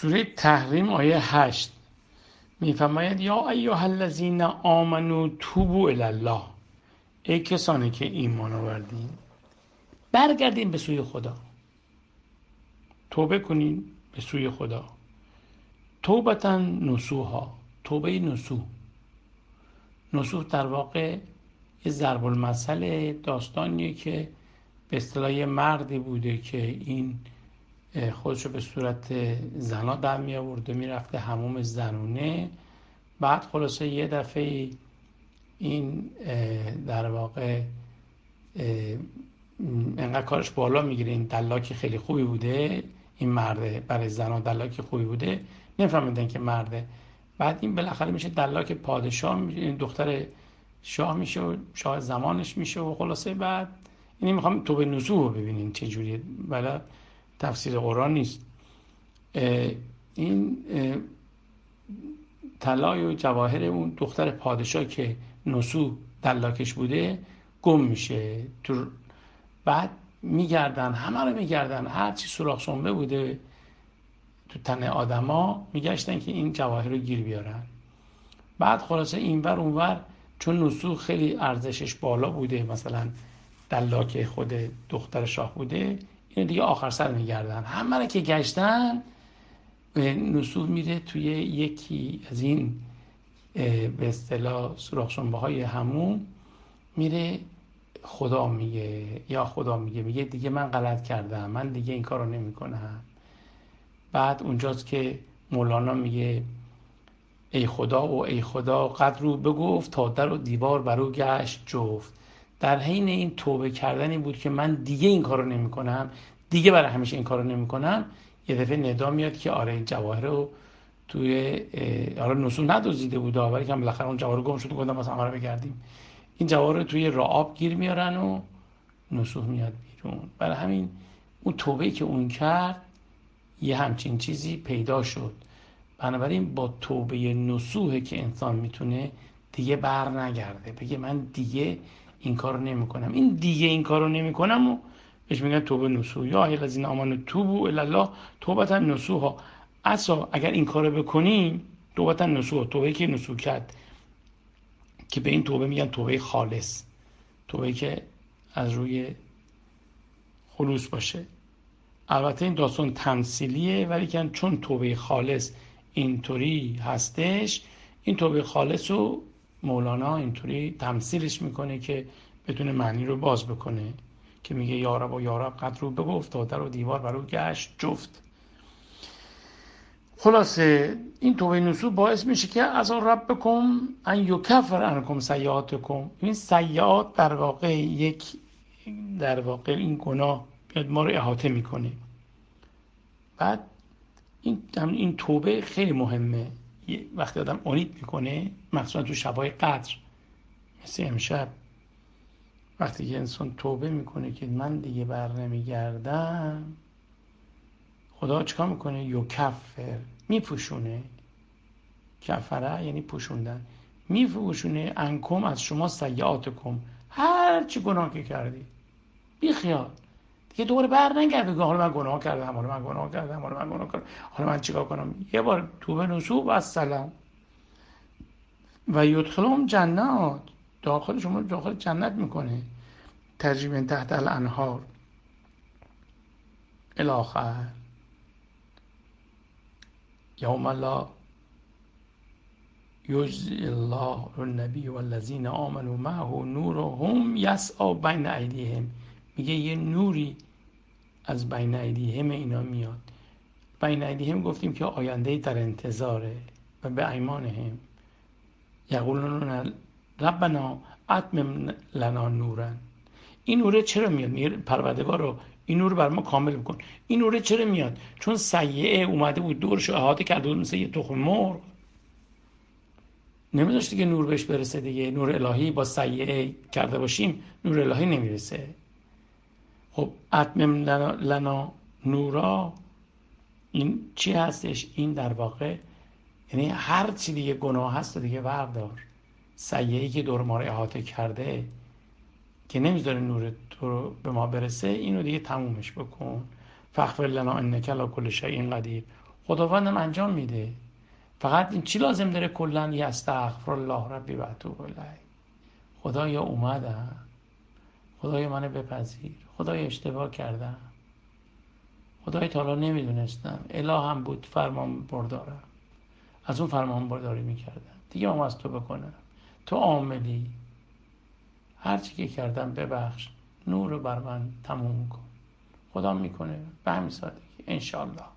سوره تحریم آیه 8 میفرماید یا ایها الذین آمنوا توبوا الی الله، ای کسانی که ایمان آوردین برگردین به سوی خدا، توبه کنین به سوی خدا. توبتا نصوحا، توبه نصوح در واقع یه ضرب المثل داستانیه که به اصطلاح یه مردی بوده که این خودشو به صورت زنا در می آورده، میرفته حموم زنونه. بعد خلاصه یه دفعه این در واقع انقدر کارش بالا میگیره، این دلاک خیلی خوبی بوده، این مرده برای زنا دلاک خوبی بوده، نمیفهمیدن که مرده. بعد این بالاخره میشه دلاک پادشاه، این دختر شاه میشه و شاه زمانش میشه و خلاصه بعد اینی میخوام توبه نصوح رو ببینین چه جوریه، ولی تفسیر قرآن نیست. این طلای و جواهر اون دختر پادشاه که نصوح دلاکش بوده گم میشه. بعد میگردن، همه رو میگردن، هر چی سوراخ سنبه بوده تو تن آدما میگشتن که این جواهر رو گیر بیارن. بعد خلاصه اینور اونور، چون نصوح خیلی ارزشش بالا بوده، مثلا دلاک خود دختر شاه بوده، اینو دیگه آخر سر میگردن، همه رو که گشتن نصوح میره توی یکی از این به اصطلاح سوراخ سنبه های حموم، میره خدا میگه دیگه من غلط کردم، من دیگه این کارو نمیکنم. بعد اونجاست که مولانا میگه ای خدا قد رو بگفت، تا در و دیوار برو گشت جفت. در حین این توبه کردنی بود که من دیگه این کارو نمیکنم، دیگه برای همیشه این کارو نمیکنم. یه دفعه ندا میاد که آره این جواهر رو توی آره نصوح ندزدیده بود، ولی که بالاخره اون جواهر گم شد، گفتم مثلا ما رو بگردیم، این جواهر رو توی رعاب گیر میارن و نصوح میاد بیرون. برای همین اون توبه‌ای که اون کرد یه همچین چیزی پیدا شد. بنابراین با توبه نصوحه که انسان میتونه دیگه بر نگرده، بگه من دیگه این کارو نمیکنم. این دیگه این کارو نمیکنم و بهش میگن توبه نصوح. یا ایها الذین آمنوا توبوا الی الله توبة نصوحا. اصلا اگر این کارو بکنیم، توبة نصوحا، توبه‌ای که نصوح کرد، که به این توبه میگن توبه خالص، توبه‌ای که از روی خلوص باشه. البته این داستان تمثیلیه، ولی که چون توبه خالص اینطوری هستش، این توبه خالص رو مولانا اینطوری تمثیلش میکنه که بدون معنی رو باز بکنه، که میگه یارب و یارب قد رو بگفت، تا در و دیوار برو گشت جفت. خلاصه این توبه نصوح باعث میشه که از ربکم ان یکفر عنکم سیئاتکم. این سیئات در واقع این گناه بیاد ما رو احاطه میکنه. بعد این توبه خیلی مهمه. وقتی آدم امید میکنه، مخصوصا تو شبای قدر مثل امشب، وقتی که انسان توبه میکنه که من دیگه بر نمیگردم، خدا چیکار میکنه؟ یکفر، میپوشونه. کفره یعنی پوشوندن، میپوشونه عنکم از شما سیئاتکم، هر چی گناه که کردی بی خیال دیگه دوباره بر نگرد بگه حالا من گناه کردم، حالا من چیکار کنم. یه بار توبه نصوح و السلام. و یدخلهم جنات، داخل جنت میکنه، تجری من تحت الانهار الاخر، یوم لا یجزی الله النبی والذین آمنوا معه نورهم یسعی بین ایدیهم. میگه یه نوری از بین ایدیهم اینا میاد. بین ایدیهم گفتیم که آینده در انتظاره. و به ایمانهم یقولون ربنا اتمم لنا نورا. این نوره چرا میاد؟ پروردگارا این نور بر ما کامل بکن. این نوره چرا میاد؟ چون سیئه اومده بود دورش رو احاطه کرده بود مثل یه تخم مرغ، نمیذاشته که نور بهش برسه دیگه. نور الهی با سیئه کرده باشیم نور الهی نمیرسه. خب اتمم لنا نورا این چی هستش؟ این در واقع یعنی هر چی دیگه گناه هست دیگه بردار. سیئه‌ای که دور ما رو احاطه کرده که نمیذاره نور تو رو به ما برسه، اینو دیگه تمومش بکن. فاغفر لنا انک علی کل شیء قدیر. خداوندم انجام میده. فقط این چی لازم داره؟ کلا استغفر الله ربی و اتوب الیه. خدایا اومدم، خدایا منو بپذیر، خدایا اشتباه کردم، خدای تعالی نمیدونستم، الهام بود فرمان بردارم، از اون فرمان برداری میکردم دیگه، هم از تو بکنم، تو عاملی، هر چی که کردم ببخش، نور رو بر من تموم کن. خدا میکنه به همین سادگی انشالله.